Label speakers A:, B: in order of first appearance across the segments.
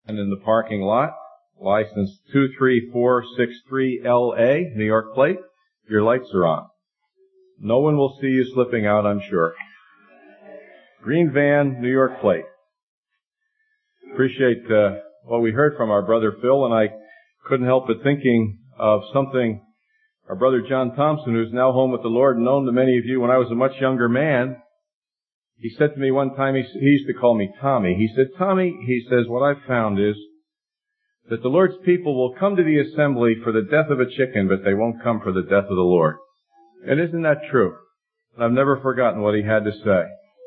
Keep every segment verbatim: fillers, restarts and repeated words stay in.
A: and in the parking lot, license two three four six three L A, New York plate. Your lights are on. No one will see you slipping out, I'm sure. Green van, New York plate. Appreciate uh, what we heard from our brother Phil, and I couldn't help but thinking of something our brother John Thompson, who's now home with the Lord, known to many of you when I was a much younger man. He said to me one time, he, he used to call me Tommy. He said, Tommy, he says, what I've found is that the Lord's people will come to the assembly for the death of a chicken, but they won't come for the death of the Lord. And isn't that true? And I've never forgotten what he had to say.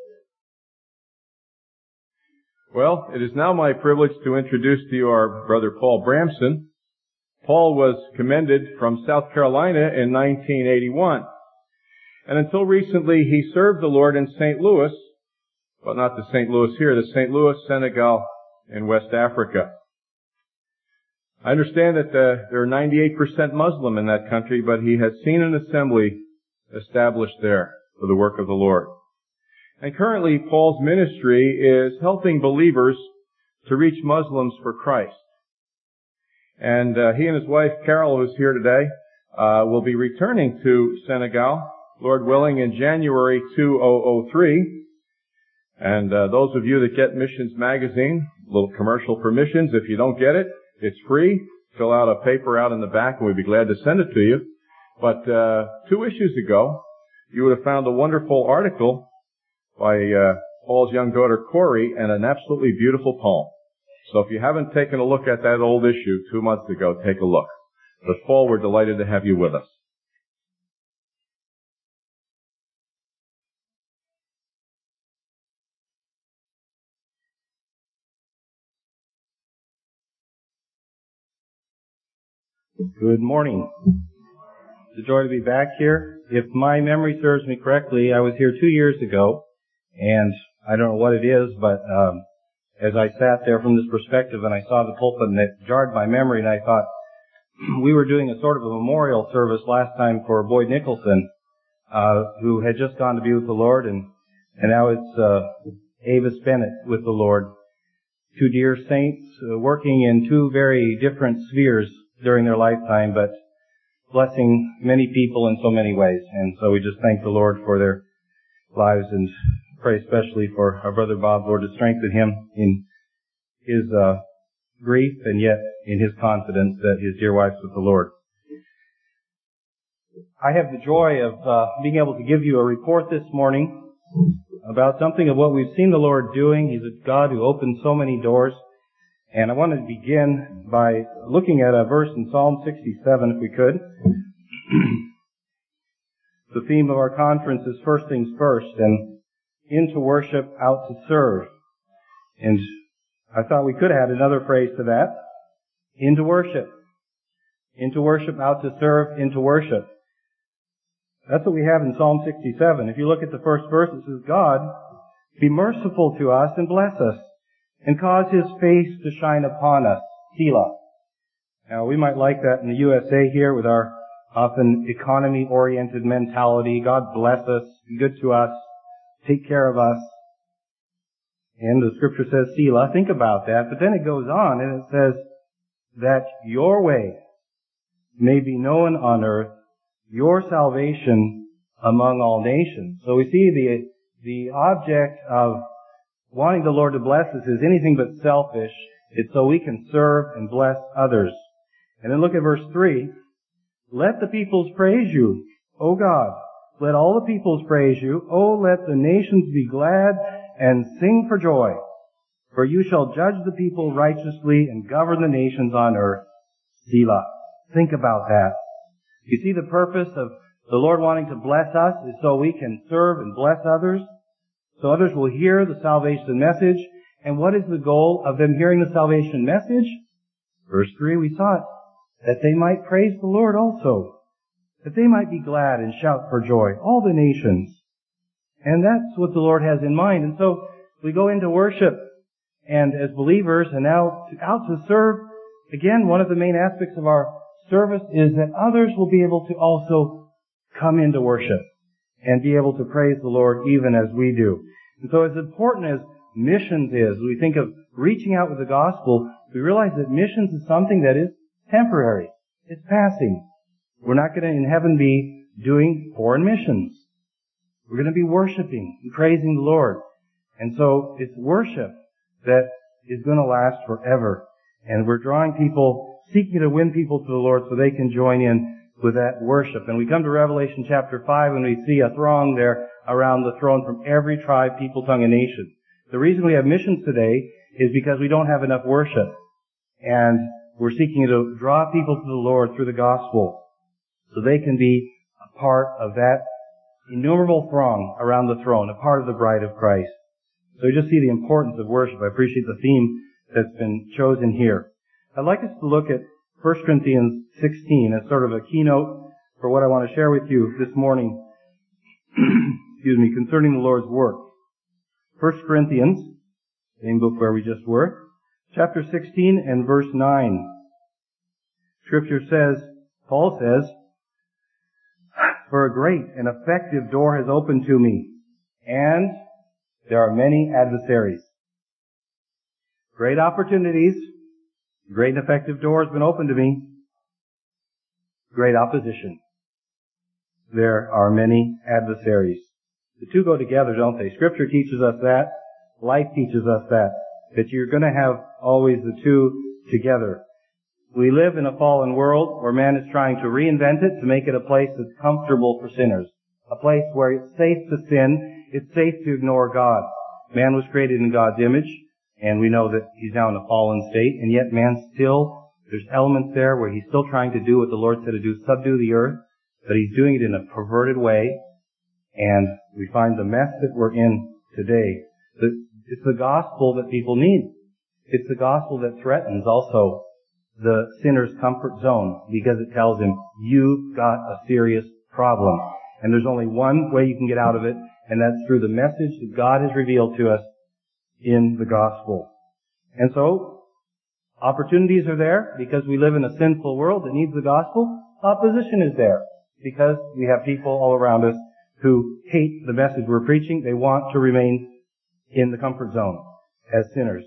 A: Well, it is now my privilege to introduce to you our brother Paul Bramson. Paul was commended from South Carolina in nineteen eighty-one. And until recently, he served the Lord in Saint Louis, but not the Saint Louis here, the Saint Louis, Senegal, in West Africa. I understand that uh, there are ninety-eight percent Muslim in that country, but he has seen an assembly established there for the work of the Lord. And currently, Paul's ministry is helping believers to reach Muslims for Christ. And uh, he and his wife, Carol, who's here today, uh, will be returning to Senegal, Lord willing, in January two thousand three. And uh, those of you that get Missions Magazine, a little commercial for missions, if you don't get it, it's free. Fill out a paper out in the back, and we'd be glad to send it to you. But uh two issues ago, you would have found a wonderful article by uh Paul's young daughter, Corey, and an absolutely beautiful poem. So if you haven't taken a look at that old issue two months ago, take a look. But Paul, we're delighted to have you with us.
B: Good morning. It's a joy to be back here. If my memory serves me correctly, I was here two years ago, and I don't know what it is, but um, as I sat there from this perspective and I saw the pulpit, and it jarred my memory, and I thought, we were doing a sort of a memorial service last time for Boyd Nicholson, uh, who had just gone to be with the Lord, and, and now it's uh, Avis Bennett with the Lord. Two dear saints uh, working in two very different spheres during their lifetime, but blessing many people in so many ways. And so we just thank the Lord for their lives, and pray especially for our brother Bob, Lord, to strengthen him in his uh, grief, and yet in his confidence that his dear wife's with the Lord. I have the joy of uh, being able to give you a report this morning about something of what we've seen the Lord doing. He's a God who opens so many doors. And I want to begin by looking at a verse in Psalm sixty-seven, if we could. The theme of our conference is first things first, and into worship, out to serve. And I thought we could add another phrase to that. Into worship. Into worship, out to serve, into worship. That's what we have in Psalm sixty-seven. If you look at the first verse, it says, God, be merciful to us and bless us, and cause His face to shine upon us. Selah. Now, we might like that in the U S A here with our often economy-oriented mentality. God bless us, be good to us, take care of us. And the scripture says Selah. Think about that. But then it goes on and it says that your way may be known on earth, your salvation among all nations. So we see the, the object of wanting the Lord to bless us is anything but selfish. It's so we can serve and bless others. And then look at verse three. Let the peoples praise you, O God. Let all the peoples praise you. O let the nations be glad and sing for joy. For you shall judge the people righteously and govern the nations on earth. Selah. Think about that. You see the purpose of the Lord wanting to bless us is so we can serve and bless others. So others will hear the salvation message. And what is the goal of them hearing the salvation message? Verse three, we saw it. That they might praise the Lord also. That they might be glad and shout for joy. All the nations. And that's what the Lord has in mind. And so we go into worship. And as believers, and now out to serve, again, one of the main aspects of our service is that others will be able to also come into worship and be able to praise the Lord even as we do. And so as important as missions is, we think of reaching out with the gospel, we realize that missions is something that is temporary. It's passing. We're not going to in heaven be doing foreign missions. We're going to be worshiping and praising the Lord. And so it's worship that is going to last forever. And we're drawing people, seeking to win people to the Lord so they can join in with that worship. And we come to Revelation chapter five and we see a throng there around the throne from every tribe, people, tongue, and nation. The reason we have missions today is because we don't have enough worship. And we're seeking to draw people to the Lord through the gospel so they can be a part of that innumerable throng around the throne, a part of the bride of Christ. So you just see the importance of worship. I appreciate the theme that's been chosen here. I'd like us to look at First Corinthians sixteen as sort of a keynote for what I want to share with you this morning, excuse me, concerning the Lord's work. First Corinthians, same book where we just were, chapter sixteen and verse nine. Scripture says, Paul says, "For a great and effective door has opened to me, and there are many adversaries." Great opportunities, great and effective door has been opened to me. Great opposition. There are many adversaries. The two go together, don't they? Scripture teaches us that. Life teaches us that. That you're going to have always the two together. We live in a fallen world where man is trying to reinvent it to make it a place that's comfortable for sinners. A place where it's safe to sin, it's safe to ignore God. Man was created in God's image, and we know that he's now in a fallen state, and yet man still, there's elements there where he's still trying to do what the Lord said to do, subdue the earth, but he's doing it in a perverted way, and we find the mess that we're in today. It's the gospel that people need. It's the gospel that threatens also the sinner's comfort zone, because it tells him, you've got a serious problem. And there's only one way you can get out of it, and that's through the message that God has revealed to us in the gospel. And so, opportunities are there because we live in a sinful world that needs the gospel. Opposition is there because we have people all around us who hate the message we're preaching. They want to remain in the comfort zone as sinners.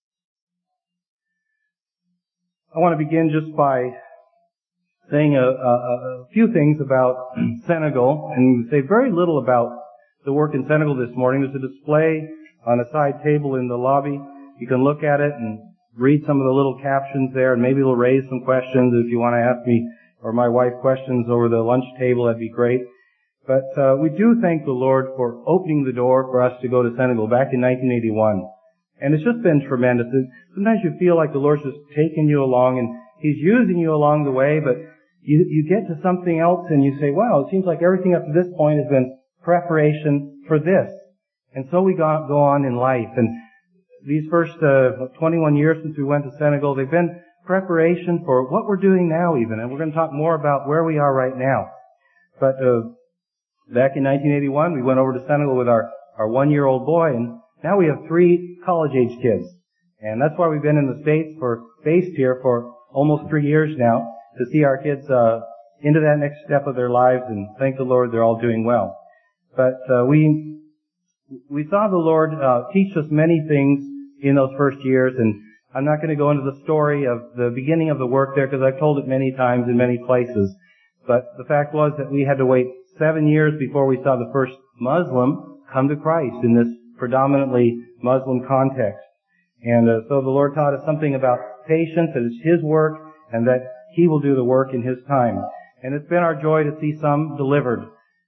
B: I want to begin just by saying a, a, a few things about Senegal, and say very little about the work in Senegal this morning. There's a display on a side table in the lobby. You can look at it and read some of the little captions there, and maybe it'll raise some questions. If you want to ask me or my wife questions over the lunch table, that'd be great. But uh, we do thank the Lord for opening the door for us to go to Senegal back in nineteen eighty-one. And it's just been tremendous. Sometimes you feel like the Lord's just taking you along, and He's using you along the way, but you, you get to something else and you say, wow, it seems like everything up to this point has been preparation for this. And so we go, go on in life. And these first uh, twenty-one years since we went to Senegal, they've been preparation for what we're doing now even. And we're going to talk more about where we are right now. But uh, back in nineteen eighty-one, we went over to Senegal with our, our one-year-old boy, and now we have three college-age kids. And that's why we've been in the States for, based here for almost three years now, to see our kids uh into that next step of their lives, and thank the Lord they're all doing well. But uh, we we saw the Lord uh teach us many things in those first years, and I'm not going to go into the story of the beginning of the work there because I've told it many times in many places. But the fact was that we had to wait seven years before we saw the first Muslim come to Christ in this predominantly Muslim context. And uh, so the Lord taught us something about patience, that it's His work, and that He will do the work in His time. And it's been our joy to see some delivered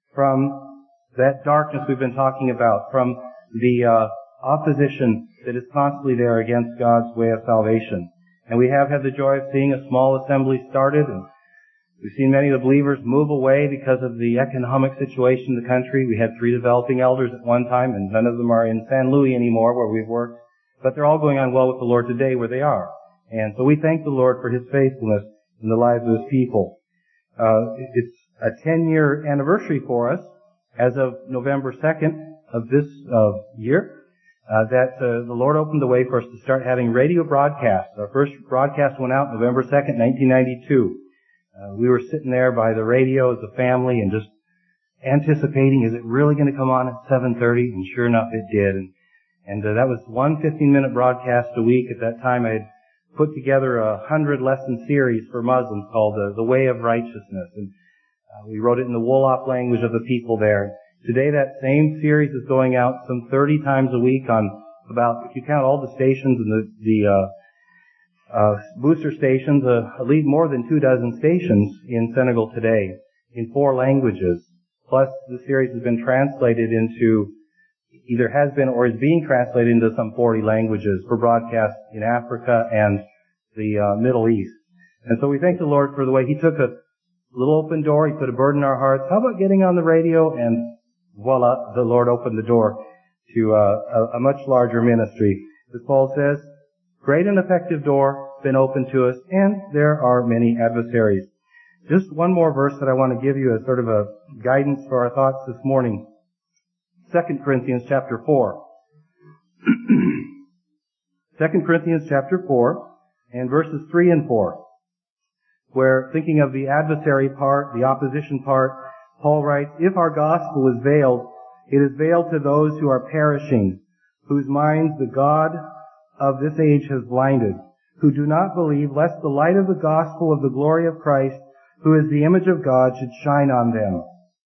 B: from that darkness we've been talking about, from the uh, opposition that is constantly there against God's way of salvation. And we have had the joy of seeing a small assembly started, and we've seen many of the believers move away because of the economic situation in the country. We had three developing elders at one time, and none of them are in San Luis anymore where we've worked. But they're all going on well with the Lord today where they are. And so we thank the Lord for His faithfulness in the lives of His people. Uh, it's a ten-year anniversary for us as of November second of this uh, year uh, that uh, the Lord opened the way for us to start having radio broadcasts. Our first broadcast went out November second, nineteen ninety-two. Uh, we were sitting there by the radio as a family and just anticipating, is it really going to come on at seven thirty? And sure enough, it did. And, and uh, that was one fifteen-minute broadcast a week. At that time, I had put together a hundred lesson series for Muslims called the, the Way of Righteousness. And uh, we wrote it in the Wolof language of the people there. Today that same series is going out some thirty times a week on about, if you count all the stations and the, the uh, uh, booster stations, uh, at least more than two dozen stations in Senegal today in four languages. Plus the series has been translated into, either has been or is being translated into some forty languages for broadcast in Africa and the uh, Middle East. And so we thank the Lord for the way He took a little open door, He put a burden in our hearts. How about getting on the radio? And voila, the Lord opened the door to uh, a, a much larger ministry. As Paul says, great and effective door been opened to us, and there are many adversaries. Just one more verse that I want to give you as sort of a guidance for our thoughts this morning. Second Corinthians chapter four. Second Corinthians chapter four and verses three and four. Where, thinking of the adversary part, the opposition part, Paul writes, if our gospel is veiled, it is veiled to those who are perishing, whose minds the God of this age has blinded, who do not believe, lest the light of the gospel of the glory of Christ, who is the image of God, should shine on them.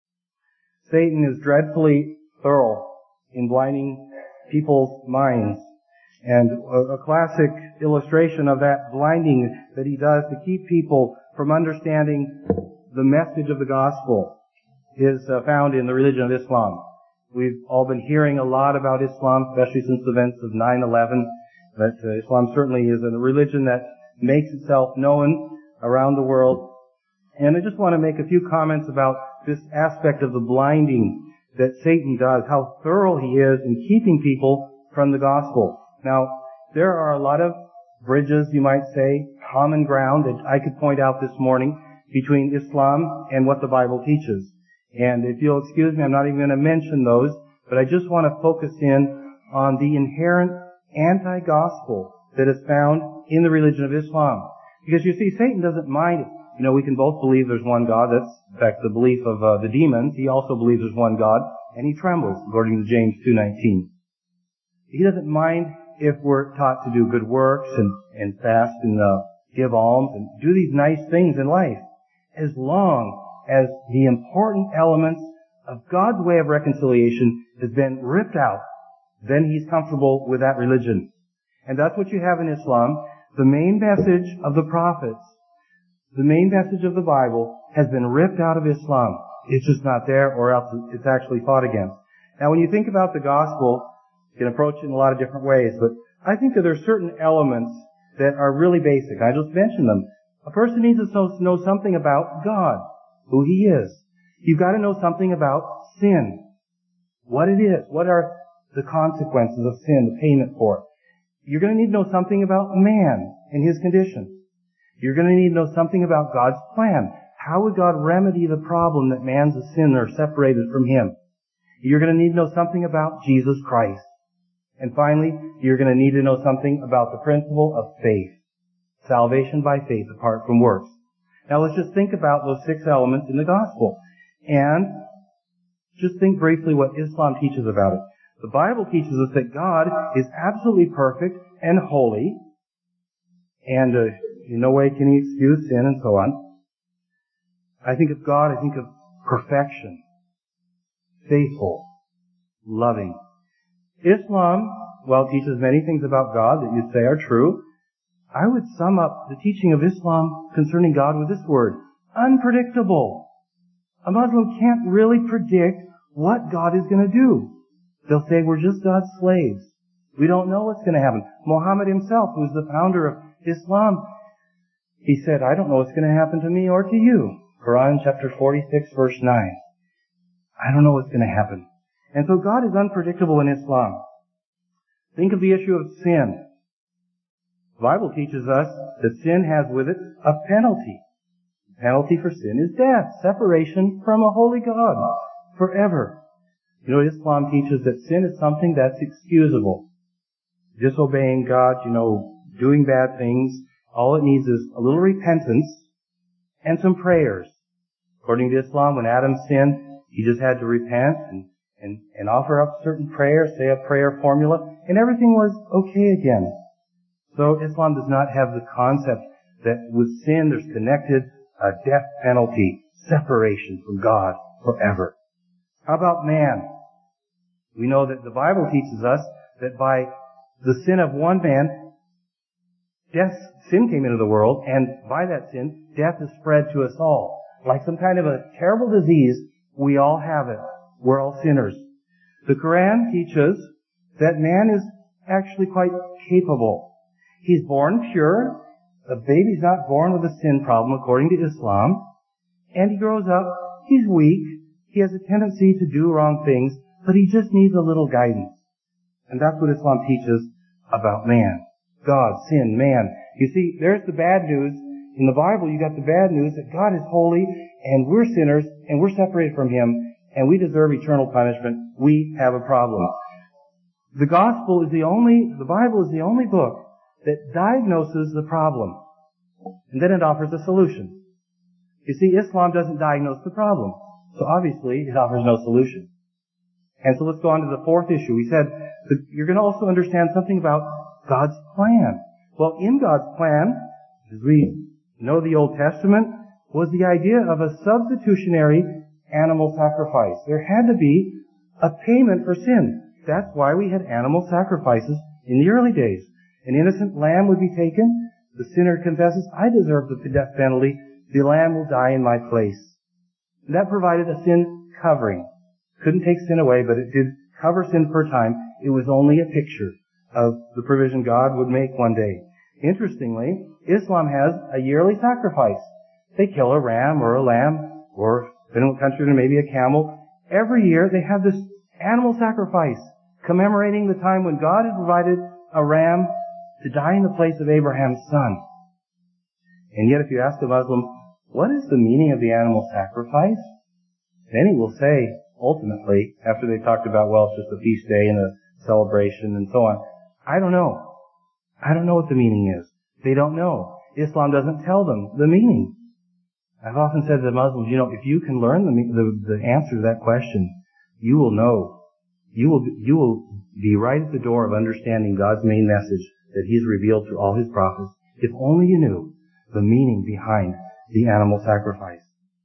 B: Satan is dreadfully thorough in blinding people's minds. And a, a classic illustration of that blinding that he does to keep people from understanding the message of the gospel is uh, found in the religion of Islam. We've all been hearing a lot about Islam, especially since the events of nine eleven. That uh, Islam certainly is a religion that makes itself known around the world. And I just want to make a few comments about this aspect of the blinding that Satan does, how thorough he is in keeping people from the gospel. Now, there are a lot of bridges, you might say, common ground that I could point out this morning between Islam and what the Bible teaches. And if you'll excuse me, I'm not even going to mention those, but I just want to focus in on the inherent anti-gospel that is found in the religion of Islam. Because you see, Satan doesn't mind it. You know, we can both believe there's one God. That's, in fact, the belief of uh, the demons. He also believes there's one God, and he trembles, according to James two nineteen. He doesn't mind if we're taught to do good works and, and fast and uh, give alms and do these nice things in life, as long as the important elements of God's way of reconciliation has been ripped out. Then he's comfortable with that religion. And that's what you have in Islam. The main message of the prophets, the main message of the Bible has been ripped out of Islam. It's just not there, or else it's actually fought against. Now, when you think about the gospel, you can approach it in a lot of different ways, but I think that there are certain elements that are really basic. I just mentioned them. A person needs to know something about God, who He is. You've got to know something about sin, what it is, what are the consequences of sin, the payment for it. You're going to need to know something about man and his condition. You're going to need to know something about God's plan. How would God remedy the problem that man's a sinner separated from Him? You're going to need to know something about Jesus Christ. And finally, you're going to need to know something about the principle of faith. Salvation by faith apart from works. Now let's just think about those six elements in the gospel. And just think briefly what Islam teaches about it. The Bible teaches us that God is absolutely perfect and holy, and uh, in no way can He excuse sin and so on. I think of God, I think of perfection, faithful, loving. Islam, while it teaches many things about God that you'd say are true, I would sum up the teaching of Islam concerning God with this word: unpredictable. A Muslim can't really predict what God is going to do. They'll say, we're just God's slaves. We don't know what's going to happen. Muhammad himself, who's the founder of Islam, he said, I don't know what's going to happen to me or to you. Quran chapter forty-six, verse nine. I don't know what's going to happen. And so God is unpredictable in Islam. Think of the issue of sin. The Bible teaches us that sin has with it a penalty. The penalty for sin is death, separation from a holy God forever. You know, Islam teaches that sin is something that's excusable. Disobeying God, you know, doing bad things, all it needs is a little repentance and some prayers. According to Islam, when Adam sinned, he just had to repent and, and, and offer up certain prayers, say a prayer formula, and everything was okay again. So Islam does not have the concept that with sin there's connected a death penalty, separation from God forever. How about man? We know that the Bible teaches us that by the sin of one man, death, sin came into the world, and by that sin, death is spread to us all. Like some kind of a terrible disease, we all have it. We're all sinners. The Quran teaches that man is actually quite capable. He's born pure. A baby's not born with a sin problem according to Islam. And he grows up, he's weak, he has a tendency to do wrong things, but he just needs a little guidance. And that's what Islam teaches about man. God, sin, man. You see, there's the bad news. In the Bible, you got the bad news that God is holy, and we're sinners, and we're separated from Him, and we deserve eternal punishment. We have a problem. The Gospel is the only, the Bible is the only book that diagnoses the problem, and then it offers a solution. You see, Islam doesn't diagnose the problem, so obviously it offers no solution. And so let's go on to the fourth issue. We said that you're going to also understand something about God's plan. Well, in God's plan, as we know the Old Testament, was the idea of a substitutionary animal sacrifice. There had to be a payment for sin. That's why we had animal sacrifices in the early days. An innocent lamb would be taken. The sinner confesses, I deserve the death penalty. The lamb will die in my place. And that provided a sin covering. Couldn't take sin away, but it did cover sin for a time. It was only a picture of the provision God would make one day. Interestingly, Islam has a yearly sacrifice. They kill a ram or a lamb, or depending on what country, maybe a camel. Every year they have this animal sacrifice commemorating the time when God had provided a ram to die in the place of Abraham's son. And yet if you ask a Muslim, what is the meaning of the animal sacrifice? Then he will say, ultimately, after they've talked about, well, it's just a feast day and a celebration and so on, I don't know. I don't know what the meaning is. They don't know. Islam doesn't tell them the meaning. I've often said to Muslims, you know, if you can learn the, the, the answer to that question, you will know. You will, you will be right at the door of understanding God's main message that He's revealed through all His prophets. If only you knew the meaning behind the animal sacrifice.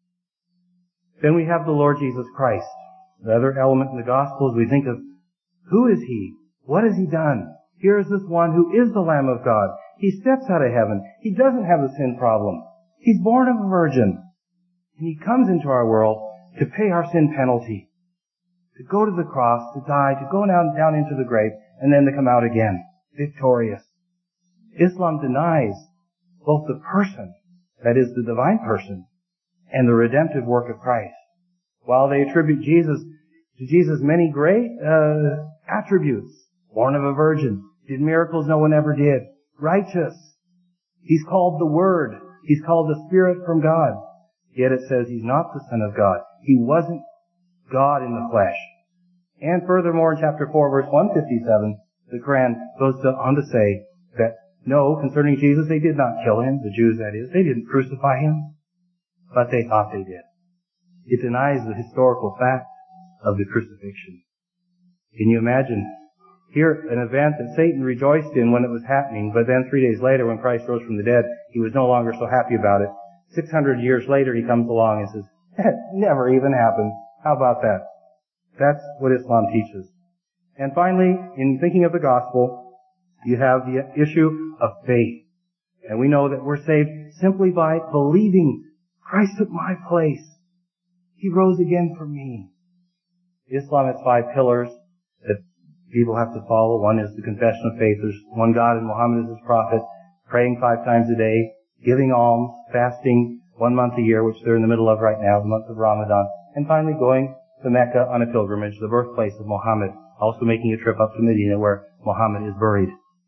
B: Then we have the Lord Jesus Christ. The other element in the gospel is we think of, who is He? What has He done? Here is this one who is the Lamb of God. He steps out of heaven. He doesn't have the sin problem. He's born of a virgin. And He comes into our world to pay our sin penalty. To go to the cross, to die, to go down, down into the grave, and then to come out again, victorious. Islam denies both the person, that is the divine person, and the redemptive work of Christ. While they attribute Jesus to Jesus many great uh, attributes, born of a virgin, did miracles no one ever did, righteous. He's called the Word. He's called the Spirit from God. Yet it says He's not the Son of God. He wasn't God in the flesh. And furthermore, in chapter four, verse one fifty-seven, the Quran goes on to say that, no, concerning Jesus, they did not kill Him, the Jews that is. They didn't crucify Him, but they thought they did. It denies the historical fact of the crucifixion. Can you imagine? Here, an event that Satan rejoiced in when it was happening, but then three days later, when Christ rose from the dead, he was no longer so happy about it. Six hundred years later, he comes along and says, that never even happened. How about that? That's what Islam teaches. And finally, in thinking of the gospel, you have the issue of faith. And we know that we're saved simply by believing Christ took my place. He rose again for me. Islam has five pillars that people have to follow. One is the confession of faith. There's one God and Muhammad is His prophet, praying five times a day, giving alms, fasting one month a year, which they're in the middle of right now, the month of Ramadan, and finally going to Mecca on a pilgrimage, the birthplace of Muhammad, also making a trip up to Medina where Muhammad is buried.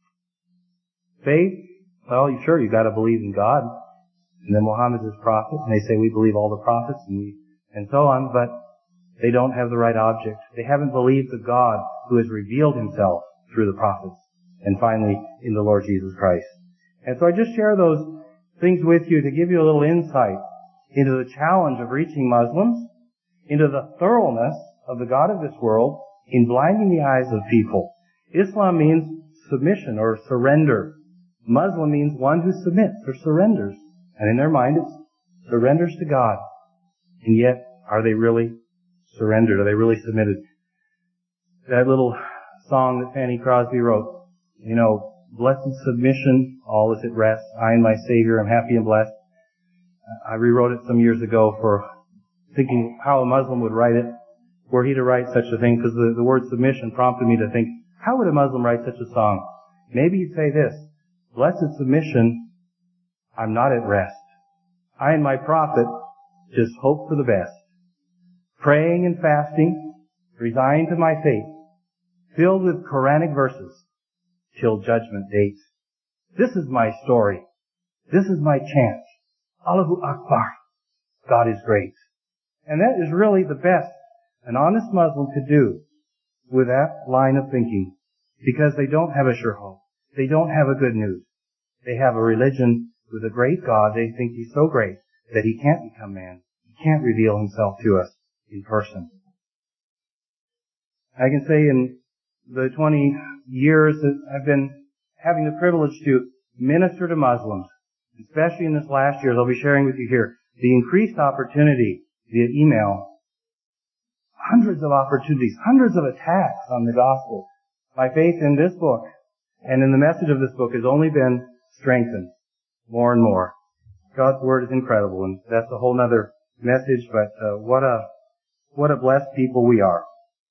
B: Faith, well, sure, you've got to believe in God, and then Muhammad is His prophet, and they say we believe all the prophets, and we, and so on, but they don't have the right object. They haven't believed the God who has revealed Himself through the prophets, and finally in the Lord Jesus Christ. And so I just share those things with you to give you a little insight into the challenge of reaching Muslims, into the thoroughness of the God of this world in blinding the eyes of people. Islam means submission or surrender. Muslim means one who submits or surrenders. And in their mind, it surrenders to God. And yet, are they really surrendered? Are they really submitted? That little song that Fanny Crosby wrote, you know, blessed submission, all is at rest. I and my Savior am happy and blessed. I rewrote it some years ago for thinking how a Muslim would write it, were he to write such a thing, because the, the word submission prompted me to think, how would a Muslim write such a song? Maybe he'd say this, blessed submission, I'm not at rest. I and my prophet just hope for the best. Praying and fasting, resigned to my fate, filled with Quranic verses, till judgment date. This is my story. This is my chant. Allahu Akbar. God is great. And that is really the best an honest Muslim could do with that line of thinking, because they don't have a sure hope. They don't have a good news. They have a religion with a great God. They think He's so great that He can't become man. He can't reveal Himself to us in person. I can say in the twenty years that I've been having the privilege to minister to Muslims, especially in this last year, as I'll be sharing with you here, the increased opportunity via email, hundreds of opportunities, hundreds of attacks on the gospel. My faith in this book and in the message of this book has only been strengthened more and more. God's Word is incredible, and that's a whole other message, but uh, what a what a blessed people we are.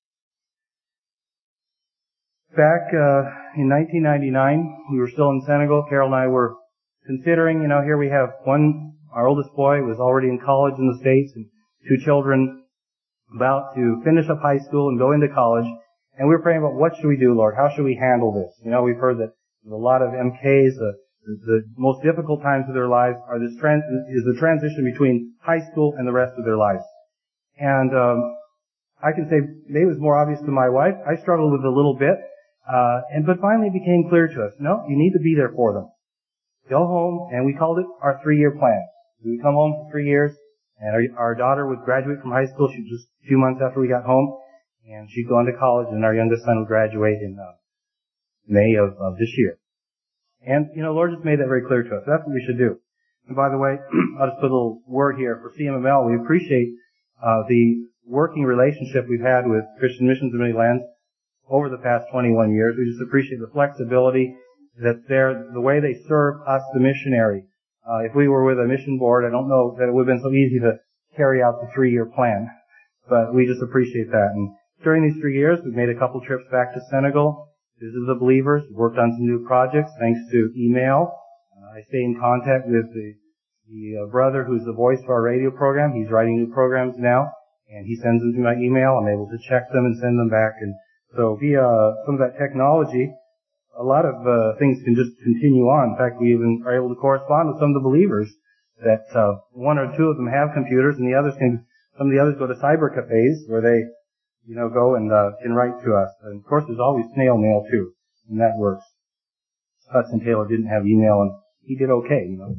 B: Back uh, in nineteen ninety-nine, we were still in Senegal. Carol and I were considering, you know, here we have one, our oldest boy was already in college in the States, and two children about to finish up high school and go into college. And we were praying about, what should we do, Lord? How should we handle this? You know, we've heard that a lot of M Ks, uh, the, the most difficult times of their lives are this trans, is the transition between high school and the rest of their lives. And um, I can say maybe it was more obvious to my wife. I struggled with it a little bit. Uh, and but finally it became clear to us, no, you need to be there for them. Go home, and we called it our three-year plan. We would come home for three years, and our, our daughter would graduate from high school. She was just a few months after we got home, and she'd go on to college, and our youngest son would graduate in uh, May of, of this year. And, you know, Lord just made that very clear to us. That's what we should do. And by the way, I'll just put a little word here for C M M L. We appreciate uh, the working relationship we've had with Christian Missions in Many Lands over the past twenty-one years. We just appreciate the flexibility that's there, the way they serve us, the missionary. Uh, if we were with a mission board, I don't know that it would have been so easy to carry out the three-year plan. But we just appreciate that. And during these three years, we've made a couple trips back to Senegal, visited the believers, worked on some new projects thanks to email. Uh, I stay in contact with the, the uh, brother who's the voice for our radio program. He's writing new programs now, and he sends them to my email. I'm able to check them and send them back. And so via some of that technology, a lot of uh, things can just continue on. In fact, we even are able to correspond with some of the believers that uh, one or two of them have computers, and the others can. Some of the others go to cyber cafes where they, you know, go and uh, can write to us. And of course, there's always snail mail too, and that works. Hudson Taylor didn't have email, and he did okay, you know.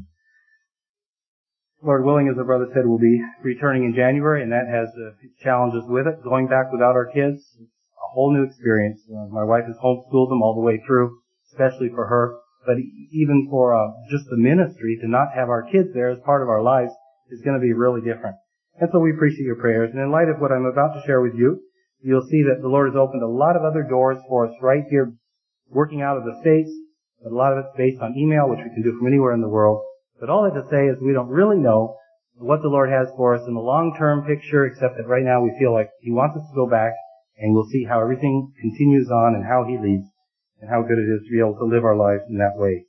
B: Lord willing, as our brother said, we'll be returning in January, and that has uh, challenges with it. Going back without our kids, a whole new experience. Uh, my wife has homeschooled them all the way through, especially for her. But even for uh, just the ministry, to not have our kids there as part of our lives is going to be really different. And so we appreciate your prayers. And in light of what I'm about to share with you, you'll see that the Lord has opened a lot of other doors for us right here, working out of the States. But a lot of it's based on email, which we can do from anywhere in the world. But all that to say is we don't really know what the Lord has for us in the long-term picture, except that right now we feel like He wants us to go back, and we'll see how everything continues on and how He leads and how good it is to be able to live our lives in that way.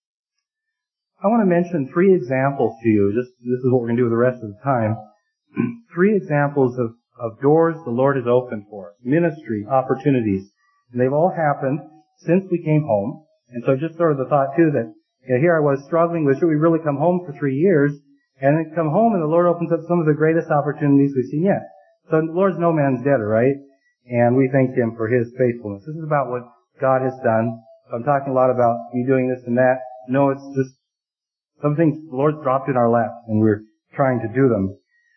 B: I want to mention three examples to you. Just this is what we're going to do with the rest of the time. Three examples of, of doors the Lord has opened for us, ministry opportunities. And they've all happened since we came home. And so just sort of the thought too that, you know, here I was struggling with, should we really come home for three years? And then come home and the Lord opens up some of the greatest opportunities we've seen yet. So the Lord's no man's debtor, right? And we thank Him for His faithfulness. This is about what God has done. I'm talking a lot about me doing this and that. No, it's just some things the Lord's dropped in our lap, and we're trying to do them.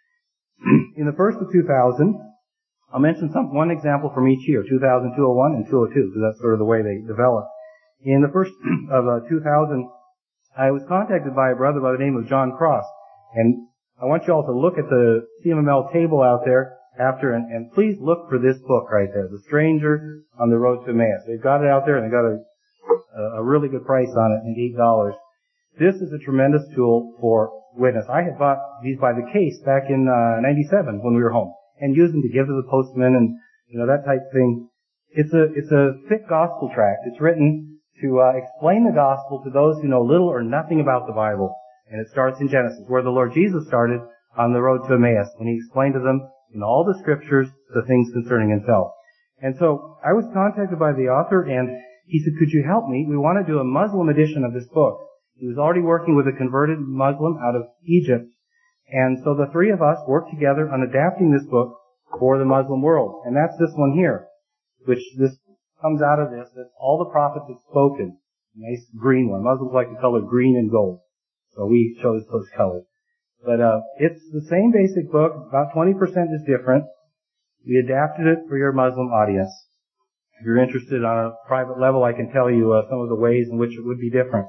B: In the first of two thousand, I'll mention some, one example from each year, two thousand, two thousand one, and two thousand two, because that's sort of the way they develop. In the first of uh, two thousand, I was contacted by a brother by the name of John Cross, and I want you all to look at the C M M L table out there after, and, and please look for this book right there, The Stranger on the Road to Emmaus. They've got it out there, and they've got a, a really good price on it, I think eight dollars. This is a tremendous tool for witness. I had bought these by the case back in uh, ninety-seven when we were home, and used them to give to the postman and, you know, that type of thing. It's a, it's a thick gospel tract. It's written to uh, explain the gospel to those who know little or nothing about the Bible. And it starts in Genesis, where the Lord Jesus started on the road to Emmaus, when he explained to them in all the scriptures the things concerning himself. And so I was contacted by the author, and he said, could you help me? We want to do a Muslim edition of this book. He was already working with a converted Muslim out of Egypt. And so the three of us worked together on adapting this book for the Muslim world. And that's this one here, which this comes out of this. That's all the prophets have spoken. Nice green one. Muslims like the color green and gold, so we chose those colors. But uh it's the same basic book. About twenty percent is different. We adapted it for your Muslim audience. If you're interested on a private level, I can tell you uh, some of the ways in which it would be different.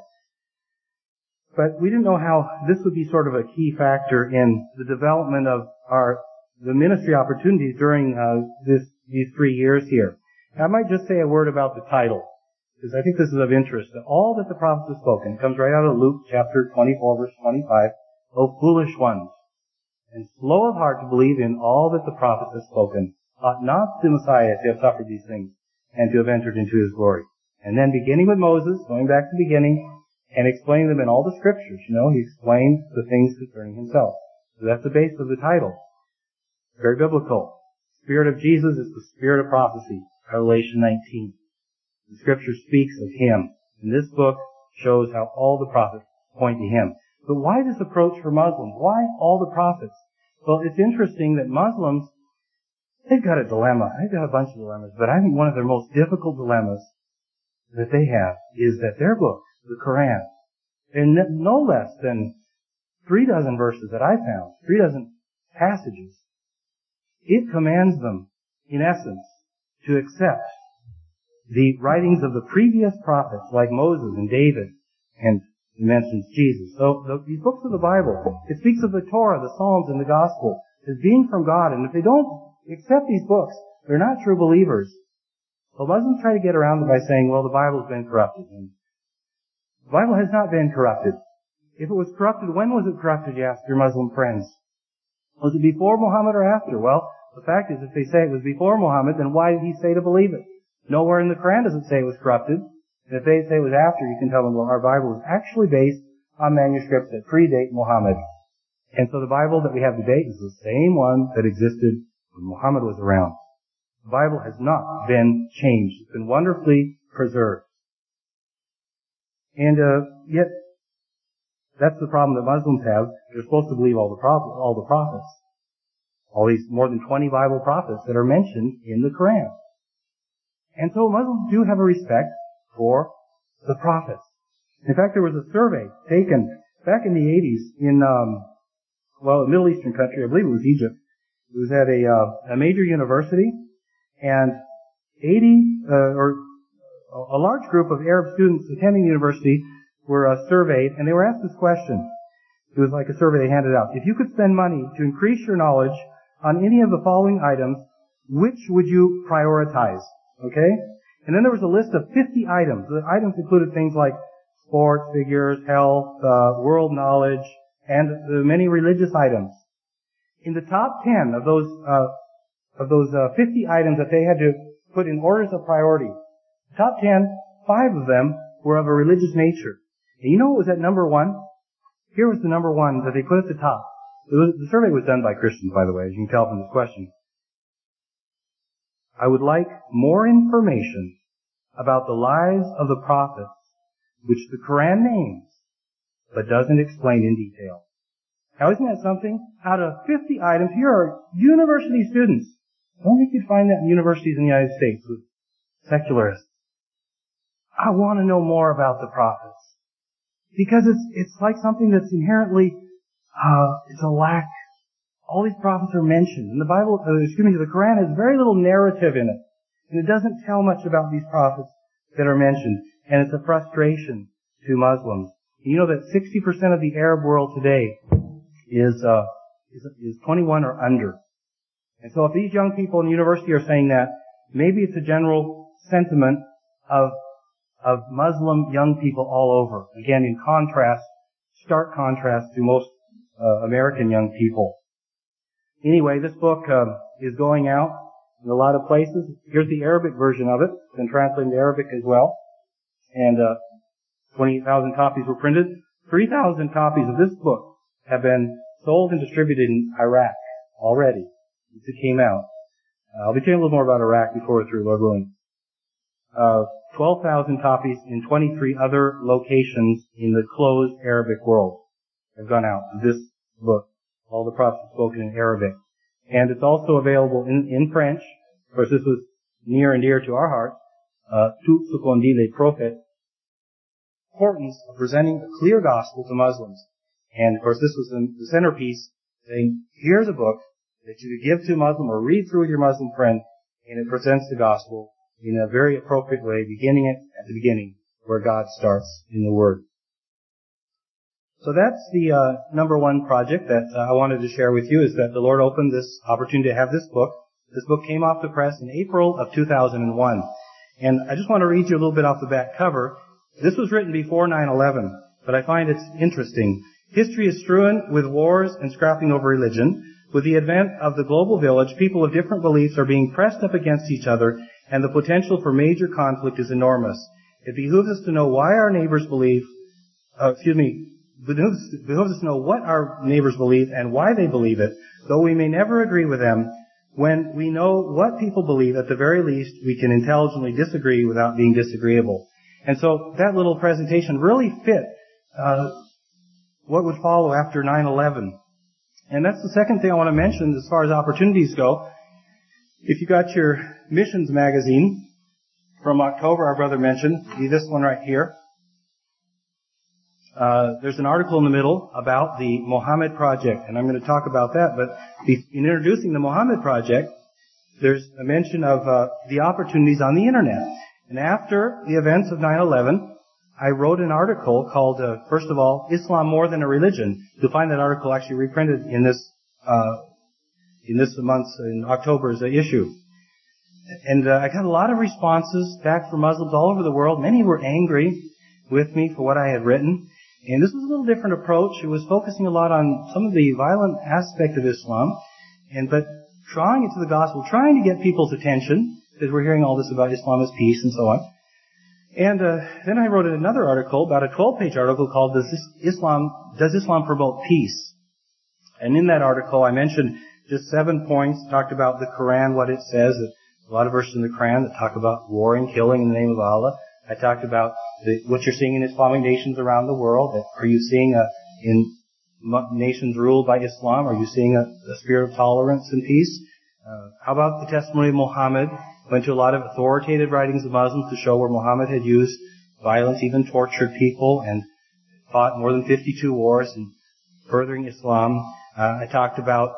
B: But we didn't know how this would be sort of a key factor in the development of our the ministry opportunities during uh, this these three years here. I might just say a word about the title, because I think this is of interest. All that the prophets have spoken comes right out of Luke chapter twenty-four, verse twenty-five. O foolish ones, and slow of heart to believe in all that the prophets have spoken, ought not the Messiah to have suffered these things and to have entered into his glory. And then beginning with Moses, going back to the beginning, and explaining them in all the scriptures, you know, he explained the things concerning himself. So that's the base of the title. Very biblical. The Spirit of Jesus is the Spirit of prophecy. Revelation nineteen. The scripture speaks of him. And this book shows how all the prophets point to him. But why this approach for Muslims? Why all the prophets? Well, it's interesting that Muslims, they've got a dilemma. They've got a bunch of dilemmas. But I think one of their most difficult dilemmas that they have is that their book, the Quran, in no less than three dozen verses that I found, three dozen passages, it commands them, in essence, to accept the writings of the previous prophets like Moses and David, and it mentions Jesus. So the, these books of the Bible, it speaks of the Torah, the Psalms, and the Gospel as being from God. And if they don't accept these books, they're not true believers. So Muslims try to get around it by saying, well, the Bible's been corrupted. And the Bible has not been corrupted. If it was corrupted, when was it corrupted, you ask your Muslim friends? Was it before Muhammad or after? Well, the fact is, if they say it was before Muhammad, then why did he say to believe it? Nowhere in the Quran does it say it was corrupted. And if they say it was after, you can tell them, well, our Bible is actually based on manuscripts that predate Muhammad. And so the Bible that we have today is the same one that existed when Muhammad was around. The Bible has not been changed. It's been wonderfully preserved. And uh, yet, that's the problem that Muslims have. They're supposed to believe all the prophets, all the prophets. All these more than twenty Bible prophets that are mentioned in the Quran. And so Muslims do have a respect for the prophets. In fact, there was a survey taken back in the eighties in, um, well, a Middle Eastern country. I believe it was Egypt. It was at a, uh, a major university, and eighty, uh, or a large group of Arab students attending the university were uh, surveyed, and they were asked this question. It was like a survey they handed out. If you could spend money to increase your knowledge on any of the following items, which would you prioritize? Okay? And then there was a list of fifty items. The items included things like sports, figures, health, uh, world knowledge, and uh, many religious items. In the top ten of those, uh, of those uh, fifty items that they had to put in orders of priority, the top ten, five of them were of a religious nature. And you know what was at number one? Here was the number one that they put at the top. It was, the survey was done by Christians, by the way, as you can tell from this question. I would like more information about the lives of the prophets, which the Quran names, but doesn't explain in detail. Now, isn't that something? Out of fifty items, here are university students. I don't think you'd find that in universities in the United States with secularists. I want to know more about the prophets. Because it's, it's like something that's inherently, uh, it's a lack. All these prophets are mentioned. And the Bible, uh, excuse me, the Quran has very little narrative in it. And it doesn't tell much about these prophets that are mentioned. and it's a frustration to Muslims. You know that sixty percent of the Arab world today is, uh, is, is twenty-one or under. And so if these young people in the university are saying that, maybe it's a general sentiment of, of Muslim young people all over. Again, in contrast, stark contrast to most uh, American young people. Anyway, this book uh, is going out in a lot of places. Here's the Arabic version of it. It's been translated into Arabic as well. And uh, twenty-eight thousand copies were printed. three thousand copies of this book have been sold and distributed in Iraq already since it came out. Uh, I'll be telling a little more about Iraq before we're through, Lord willing. Uh, twelve thousand copies in twenty-three other locations in the closed Arabic world have gone out. This book, all the prophets spoken in Arabic. And it's also available in, in French. Of course, this was near and dear to our hearts. Uh, Tout ce qu'on dit les prophètes. Importance of presenting a clear gospel to Muslims. And of course, this was the centerpiece, saying, here's a book that you could give to a Muslim or read through with your Muslim friend, and it presents the gospel in a very appropriate way, beginning it at the beginning, where God starts in the Word. So that's the uh, number one project that uh, I wanted to share with you, is that the Lord opened this opportunity to have this book. This book came off the press in April of two thousand one. And I just want to read you a little bit off the back cover. This was written before nine eleven, but I find it's interesting. History is strewn with wars and scrapping over religion. With the advent of the global village, people of different beliefs are being pressed up against each other, and the potential for major conflict is enormous. It behooves us to know why our neighbors believe, uh, excuse me, behooves, behooves us to know what our neighbors believe and why they believe it, though we may never agree with them. When we know what people believe, at the very least, we can intelligently disagree without being disagreeable. And so that little presentation really fit uh, what would follow after nine eleven. And that's the second thing I want to mention as far as opportunities go. If you got your missions magazine from October, our brother mentioned, see this one right here. Uh, there's an article in the middle about the Mohammed Project, and I'm going to talk about that. But in introducing the Mohammed Project, there's a mention of uh, the opportunities on the Internet. And after the events of nine eleven, I wrote an article called, uh, first of all, Islam More Than a Religion. You'll find that article actually reprinted in this uh, in this month's, in October's uh, issue. And uh, I got a lot of responses back from Muslims all over the world. Many were angry with me for what I had written. And this was a little different approach. It was focusing a lot on some of the violent aspect of Islam, and but drawing it to the gospel, trying to get people's attention, because we're hearing all this about Islam as peace and so on. And uh, then I wrote another article, about a twelve-page article called Does Islam, Does Islam Promote Peace? And in that article I mentioned just seven points, talked about the Quran, what it says, a lot of verses in the Quran that talk about war and killing in the name of Allah. I talked about the, what you're seeing in Islamic nations around the world. Are you seeing a, in nations ruled by Islam, are you seeing a, a spirit of tolerance and peace? Uh, how about the testimony of Muhammad? Went to a lot of authoritative writings of Muslims to show where Muhammad had used violence, even tortured people, and fought more than fifty-two wars in furthering Islam. Uh, I talked about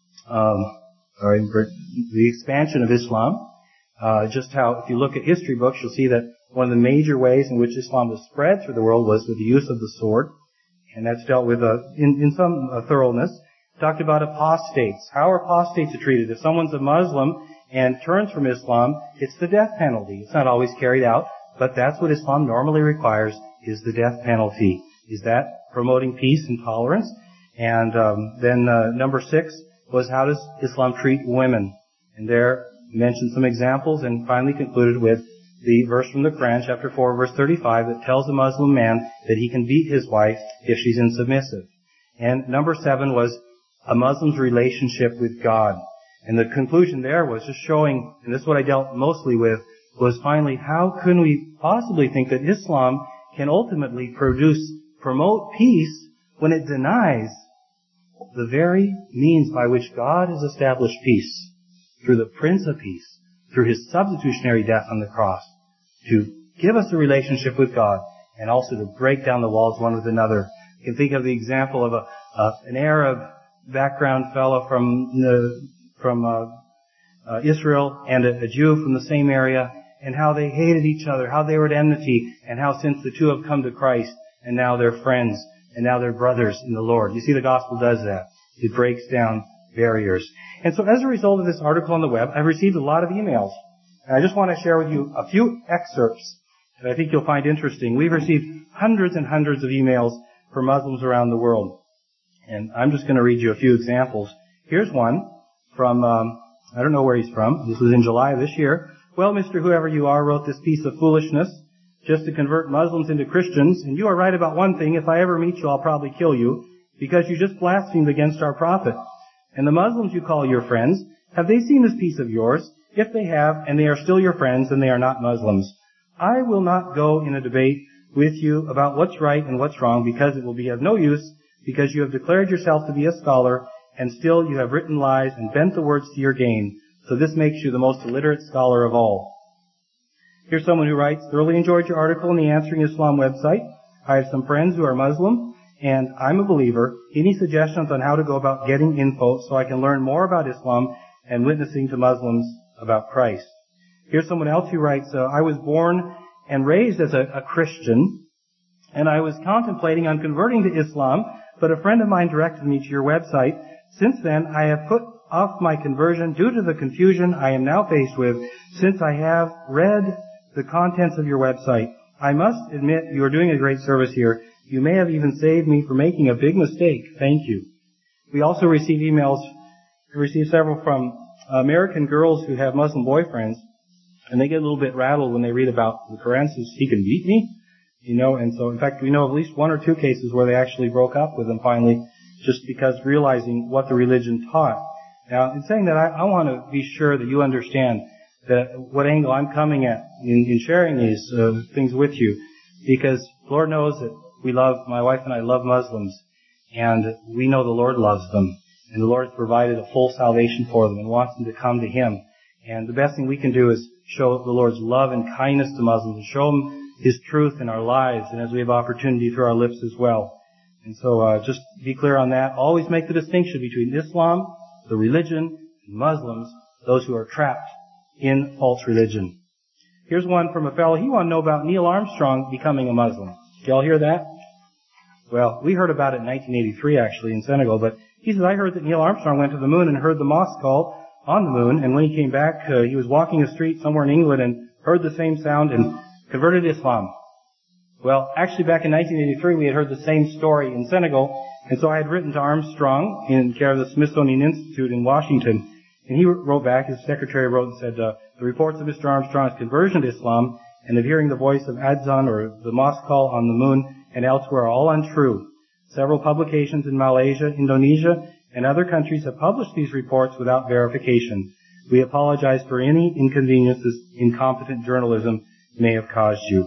B: um, sorry, the expansion of Islam. Uh, just how, if you look at history books, you'll see that one of the major ways in which Islam was spread through the world was with the use of the sword, and that's dealt with uh, in, in some uh, thoroughness. Talked about apostates. How are apostates treated? If someone's a Muslim and turns from Islam, it's the death penalty. It's not always carried out, but that's what Islam normally requires, is the death penalty. Is that promoting peace and tolerance? And um, then uh, number six was, how does Islam treat women? And there mentioned some examples, and finally concluded with the verse from the Quran, chapter four, verse thirty-five, that tells a Muslim man that he can beat his wife if she's insubmissive. And number seven was a Muslim's relationship with God. And the conclusion there was just showing, and this is what I dealt mostly with, was finally, how can we possibly think that Islam can ultimately produce, promote peace when it denies the very means by which God has established peace, through the Prince of Peace, through His substitutionary death on the cross, to give us a relationship with God, and also to break down the walls one with another. You can think of the example of a uh, an Arab background fellow from the, from uh, uh, Israel and a, a Jew from the same area, and how they hated each other, how they were at enmity, and how since the two have come to Christ, and now they're friends, and now they're brothers in the Lord. You see, the gospel does that. It breaks down barriers. And so as a result of this article on the web, I've received a lot of emails. And I just want to share with you a few excerpts that I think you'll find interesting. We've received hundreds and hundreds of emails from Muslims around the world. And I'm just going to read you a few examples. Here's one from, um, I don't know where he's from. This was in July of this year. Well, Mister Whoever you are wrote this piece of foolishness just to convert Muslims into Christians. And you are right about one thing. If I ever meet you, I'll probably kill you because you just blasphemed against our prophet. And the Muslims you call your friends, have they seen this piece of yours? If they have, and they are still your friends, then they are not Muslims. I will not go in a debate with you about what's right and what's wrong because it will be of no use because you have declared yourself to be a scholar and still you have written lies and bent the words to your gain. So this makes you the most illiterate scholar of all. Here's someone who writes, thoroughly enjoyed your article on the Answering Islam website. I have some friends who are Muslim and I'm a believer. Any suggestions on how to go about getting info so I can learn more about Islam and witnessing to Muslims about Christ? Here's someone else who writes, uh, I was born and raised as a, a Christian, and I was contemplating on converting to Islam, but a friend of mine directed me to your website. Since then, I have put off my conversion due to the confusion I am now faced with, since I have read the contents of your website. I must admit you are doing a great service here. You may have even saved me from making a big mistake. Thank you. We also receive emails, we receive several from American girls who have Muslim boyfriends, and they get a little bit rattled when they read about the Quran says he can beat me, you know, and so in fact we know of at least one or two cases where they actually broke up with him finally just because realizing what the religion taught. Now, in saying that, I, I want to be sure that you understand that what angle I'm coming at in, in sharing these uh, things with you, because Lord knows that we love, my wife and I love Muslims, and we know the Lord loves them. And the Lord has provided a full salvation for them and wants them to come to Him. And the best thing we can do is show the Lord's love and kindness to Muslims and show them His truth in our lives and as we have opportunity through our lips as well. And so uh, just be clear on that. Always make the distinction between Islam, the religion, and Muslims, those who are trapped in false religion. Here's one from a fellow. He wanted to know about Neil Armstrong becoming a Muslim. Did y'all hear that? Well, we heard about it in nineteen eighty-three actually in Senegal, but he says, I heard that Neil Armstrong went to the moon and heard the mosque call on the moon, and when he came back, uh, he was walking a street somewhere in England and heard the same sound and converted to Islam. Well, actually back in nineteen eighty-three, we had heard the same story in Senegal, and so I had written to Armstrong in care of the Smithsonian Institute in Washington, and he wrote back, his secretary wrote and said, uh, the reports of Mister Armstrong's conversion to Islam and of hearing the voice of Adzan or the mosque call on the moon and elsewhere are all untrue. Several publications in Malaysia, Indonesia, and other countries have published these reports without verification. We apologize for any inconvenience this incompetent journalism may have caused you.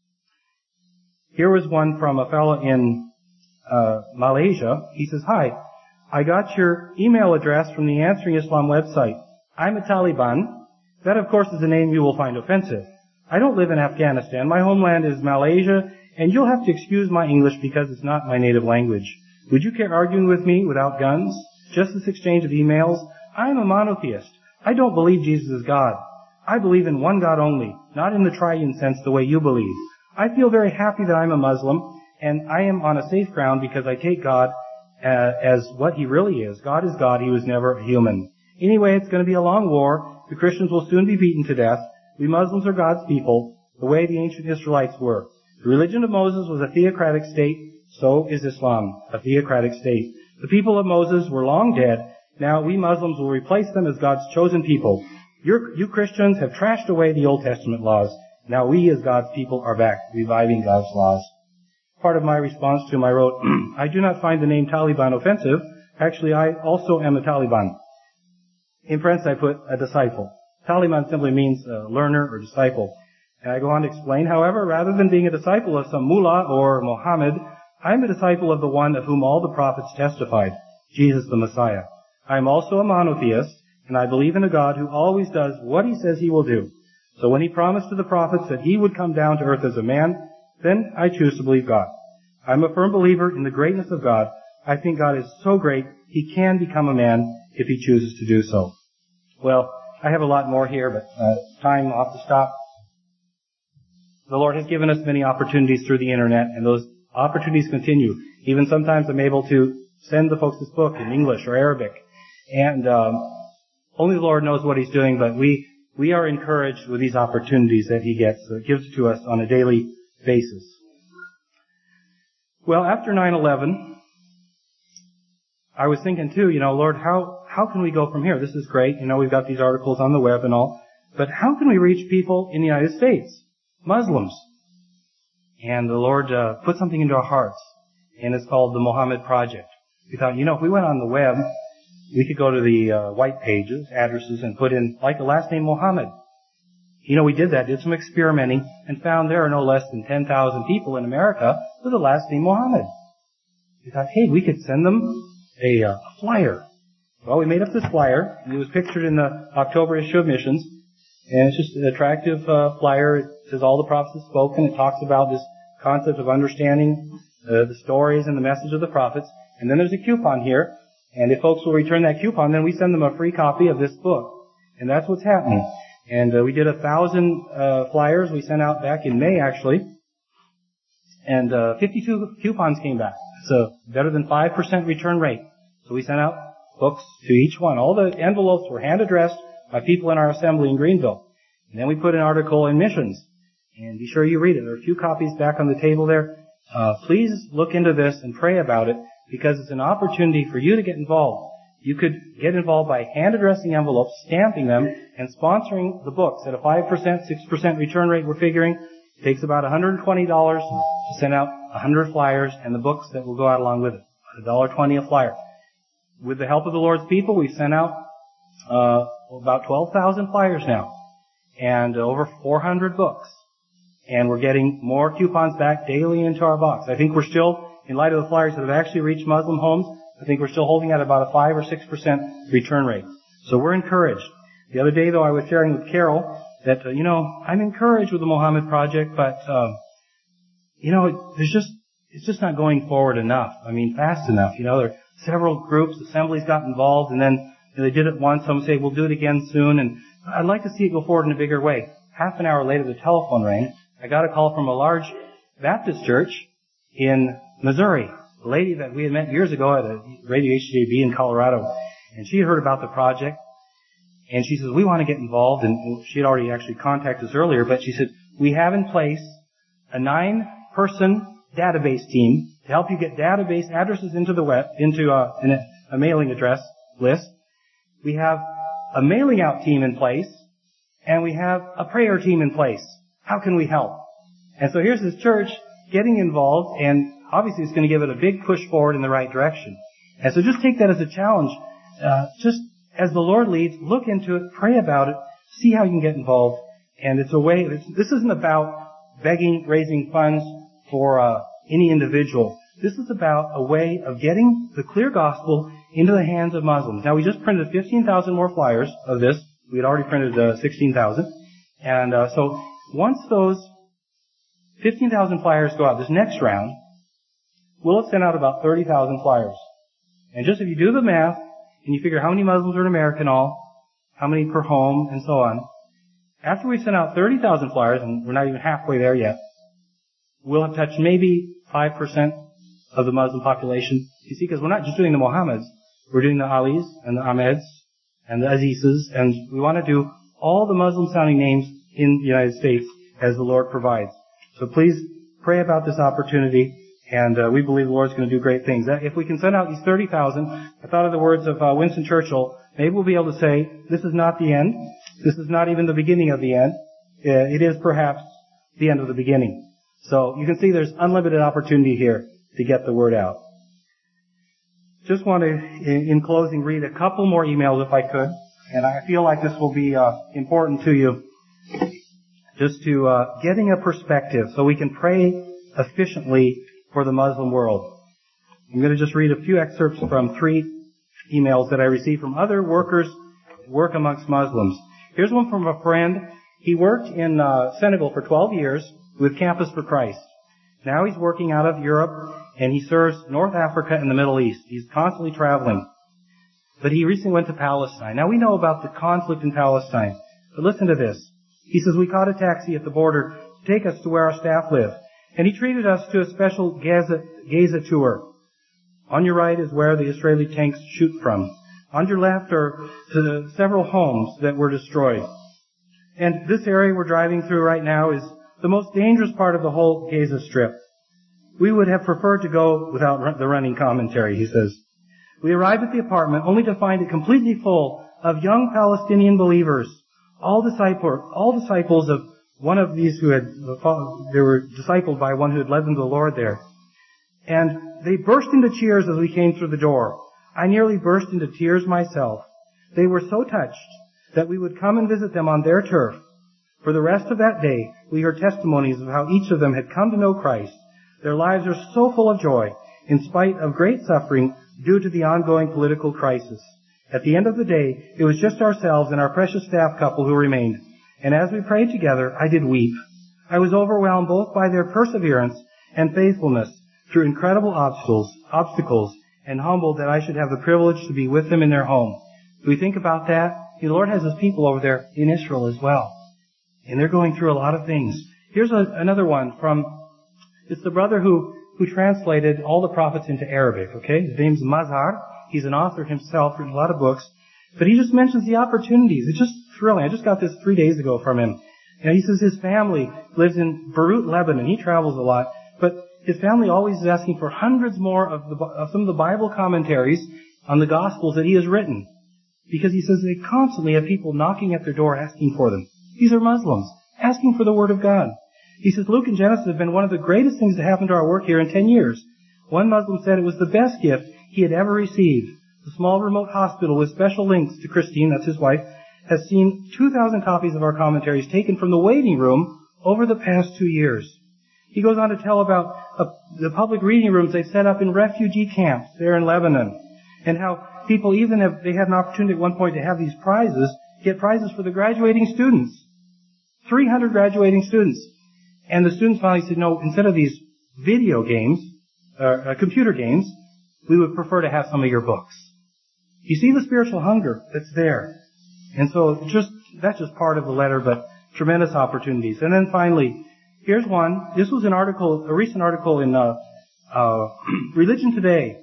B: Here was one from a fellow in uh, Malaysia. He says, hi, I got your email address from the Answering Islam website. I'm a Taliban. That, of course, is a name you will find offensive. I don't live in Afghanistan. My homeland is Malaysia, and you'll have to excuse my English because it's not my native language. Would you care arguing with me without guns? Just this exchange of emails? I'm a monotheist. I don't believe Jesus is God. I believe in one God only, not in the triune sense the way you believe. I feel very happy that I'm a Muslim, and I am on a safe ground because I take God uh, as what He really is. God is God. He was never a human. Anyway, it's going to be a long war. The Christians will soon be beaten to death. We Muslims are God's people, the way the ancient Israelites were. The religion of Moses was a theocratic state. So is Islam, a theocratic state. The people of Moses were long dead. Now we Muslims will replace them as God's chosen people. You're, you Christians have trashed away the Old Testament laws. Now we as God's people are back, reviving God's laws. Part of my response to him, I wrote, I do not find the name Taliban offensive. Actually, I also am a Taliban. In French, I put a disciple. Taliban simply means uh, learner or disciple. And I go on to explain, however, rather than being a disciple of some mullah or Mohammed, I am a disciple of the one of whom all the prophets testified, Jesus the Messiah. I am also a monotheist, and I believe in a God who always does what He says He will do. So when He promised to the prophets that He would come down to earth as a man, then I choose to believe God. I am a firm believer in the greatness of God. I think God is so great, He can become a man if He chooses to do so. Well, I have a lot more here, but uh, time, I'll have to stop the Lord has given us many opportunities through the internet, and those opportunities continue. Even sometimes I'm able to send the folks this book in English or Arabic. And um, only the Lord knows what He's doing, but we we are encouraged with these opportunities that He gets, so it gives to us on a daily basis. Well, after nine eleven, I was thinking too, you know, Lord, how how can we go from here? This is great. You know, we've got these articles on the web and all, but how can we reach people in the United States, Muslims? And the Lord uh, put something into our hearts, and it's called the Muhammad Project. We thought, you know, if we went on the web, we could go to the uh, white pages, addresses, and put in, like, the last name Muhammad. You know, we did that, did some experimenting, and found there are no less than ten thousand people in America with the last name Muhammad. We thought, hey, we could send them a, uh, a flyer. Well, we made up this flyer, and it was pictured in the October issue of Missions, and it's just an attractive uh, flyer. It says all the prophets have spoken. It talks about this concept of understanding uh, the stories and the message of the prophets. And then there's a coupon here. And if folks will return that coupon, then we send them a free copy of this book. And that's what's happening. And uh, we did a thousand uh, flyers we sent out back in May, actually. And uh, fifty-two coupons came back. So better than five percent return rate. So we sent out books to each one. All the envelopes were hand-addressed by people in our assembly in Greenville. And then we put an article in Missions. And be sure you read it. There are a few copies back on the table there. Uh, please look into this and pray about it, because it's an opportunity for you to get involved. You could get involved by hand-addressing envelopes, stamping them, and sponsoring the books at a five percent, six percent return rate we're figuring. It takes about one hundred twenty dollars to send out one hundred flyers and the books that will go out along with it. one dollar twenty a flyer. With the help of the Lord's people, we've sent out uh, about twelve thousand flyers now, and over four hundred books. And we're getting more coupons back daily into our box. I think we're still, in light of the flyers that have actually reached Muslim homes, I think we're still holding at about a five or six percent return rate. So we're encouraged. The other day, though, I was sharing with Carol that, uh, you know, I'm encouraged with the Muhammad Project, but, um, you know, it, there's just, it's just not going forward enough. I mean, fast enough. You know, there are several groups, assemblies got involved, and then you know, they did it once. Some say, we'll do it again soon, and I'd like to see it go forward in a bigger way. Half an hour later, the telephone rang. I got a call from a large Baptist church in Missouri. A lady that we had met years ago at a Radio H J B in Colorado. And she had heard about the project. And she says, we want to get involved. And she had already actually contacted us earlier. But she said, we have in place a nine-person database team to help you get database addresses into the web, into a, a mailing address list. We have a mailing out team in place. And we have a prayer team in place. How can we help? And so here's this church getting involved, and obviously it's going to give it a big push forward in the right direction. And so just take that as a challenge. Uh, just as the Lord leads, look into it, pray about it, see how you can get involved. And it's a way, it's, this isn't about begging, raising funds for uh, any individual. This is about a way of getting the clear gospel into the hands of Muslims. Now, we just printed fifteen thousand more flyers of this. We had already printed uh, sixteen thousand. And uh, so once those fifteen thousand flyers go out, this next round, we'll have sent out about thirty thousand flyers. And just if you do the math, and you figure how many Muslims are in America and all, how many per home, and so on, after we've sent out thirty thousand flyers, and we're not even halfway there yet, we'll have touched maybe five percent of the Muslim population. You see, because we're not just doing the Mohammeds, we're doing the Alis, and the Ahmeds, and the Azizes, and we want to do all the Muslim-sounding names in the United States as the Lord provides. So please pray about this opportunity, and uh, we believe the Lord's going to do great things. If we can send out these thirty thousand, I thought of the words of uh, Winston Churchill, maybe we'll be able to say, this is not the end. This is not even the beginning of the end. Uh, it is perhaps the end of the beginning. So you can see there's unlimited opportunity here to get the word out. Just want to, in, in closing, read a couple more emails if I could. And I feel like this will be uh, important to you. Just to uh, getting a perspective so we can pray efficiently for the Muslim world. I'm going to just read a few excerpts from three emails that I received from other workers who work amongst Muslims. Here's one from a friend. He worked in uh, Senegal for twelve years with Campus for Christ. Now he's working out of Europe, and he serves North Africa and the Middle East. He's constantly traveling. But he recently went to Palestine. Now we know about the conflict in Palestine. But listen to this. He says, we caught a taxi at the border take us to where our staff live. And he treated us to a special Gaza, Gaza tour. On your right is where the Israeli tanks shoot from. On your left are the several homes that were destroyed. And this area we're driving through right now is the most dangerous part of the whole Gaza Strip. We would have preferred to go without the running commentary, he says. We arrived at the apartment only to find it completely full of young Palestinian believers, all disciple, all disciples of one of these who had, they were discipled by one who had led them to the Lord there. And they burst into cheers as we came through the door. I nearly burst into tears myself. They were so touched that we would come and visit them on their turf. For the rest of that day, we heard testimonies of how each of them had come to know Christ. Their lives are so full of joy, in spite of great suffering due to the ongoing political crisis. At the end of the day, it was just ourselves and our precious staff couple who remained. And as we prayed together, I did weep. I was overwhelmed both by their perseverance and faithfulness through incredible obstacles, obstacles, and humbled that I should have the privilege to be with them in their home. Do we think about that? The Lord has His people over there in Israel as well. And they're going through a lot of things. Here's a, another one from, it's the brother who, who translated all the prophets into Arabic, okay? His name's Mazhar. He's an author himself, written a lot of books. But he just mentions the opportunities. It's just thrilling. I just got this three days ago from him. And he says his family lives in Beirut, Lebanon. He travels a lot. But his family always is asking for hundreds more of, the, of some of the Bible commentaries on the Gospels that he has written. Because he says they constantly have people knocking at their door asking for them. These are Muslims, asking for the Word of God. He says Luke and Genesis have been one of the greatest things that happened to our work here in ten years. One Muslim said it was the best gift he had ever received. The small remote hospital with special links to Christine, that's his wife, has seen two thousand copies of our commentaries taken from the waiting room over the past two years. He goes on to tell about uh, the public reading rooms they set up in refugee camps there in Lebanon, and how people, even if they had an opportunity at one point to have these prizes, get prizes for the graduating students. three hundred graduating students. And the students finally said, no, instead of these video games, uh, uh, computer games, we would prefer to have some of your books. You see the spiritual hunger that's there. And so just, that's just part of the letter, but tremendous opportunities. And then finally, here's one. This was an article, a recent article in uh, uh, Religion Today.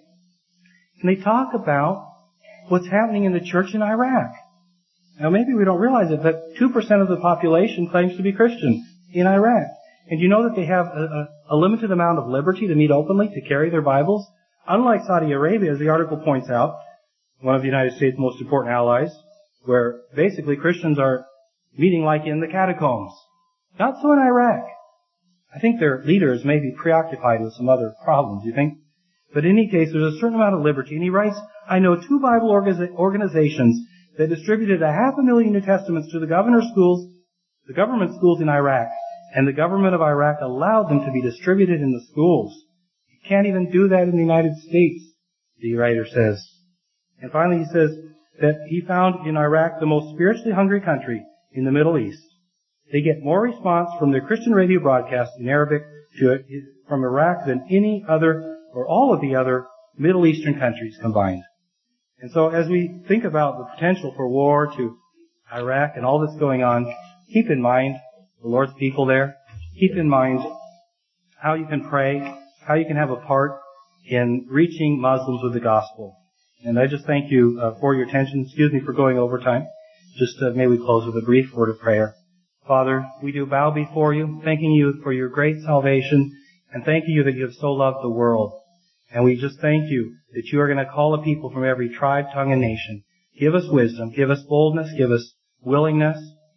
B: And they talk about what's happening in the church in Iraq. Now maybe we don't realize it, but two percent of the population claims to be Christian in Iraq. And you know that they have a, a, a limited amount of liberty to meet openly, to carry their Bibles? Unlike Saudi Arabia, as the article points out, one of the United States' most important allies, where basically Christians are meeting like in the catacombs. Not so in Iraq. I think their leaders may be preoccupied with some other problems, you think? But in any case, there's a certain amount of liberty. And he writes, I know two Bible organizations that distributed a half a million New Testaments to the governor's schools, the government schools in Iraq, and the government of Iraq allowed them to be distributed in the schools. You can't even do that in the United States, the writer says. And finally he says that he found in Iraq the most spiritually hungry country in the Middle East. They get more response from their Christian radio broadcasts in Arabic to, from Iraq than any other or all of the other Middle Eastern countries combined. And so as we think about the potential for war to Iraq and all that's going on, keep in mind the Lord's people there. Keep in mind how you can pray, how you can have a part in reaching Muslims with the gospel. And I just thank you uh, for your attention. Excuse me for going over time. Just uh, may we close with a brief word of prayer. Father, we do bow before you, thanking you for your great salvation, and thanking you that you have so loved the world. And we just thank you that you are going to call a people from every tribe, tongue, and nation. Give us wisdom, give us boldness, give us willingness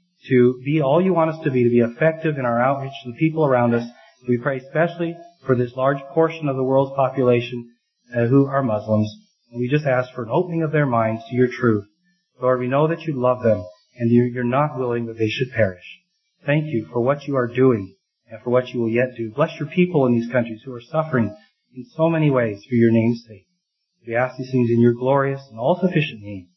B: to be all you want us to be, to be effective in our outreach to the people around us. We pray especially for this large portion of the world's population uh, who are Muslims. And we just ask for an opening of their minds to your truth. Lord, we know that you love them, and you're not willing that they should perish. Thank you for what you are doing and for what you will yet do. Bless your people in these countries who are suffering in so many ways for your name's sake. We ask these things in your glorious and all-sufficient name.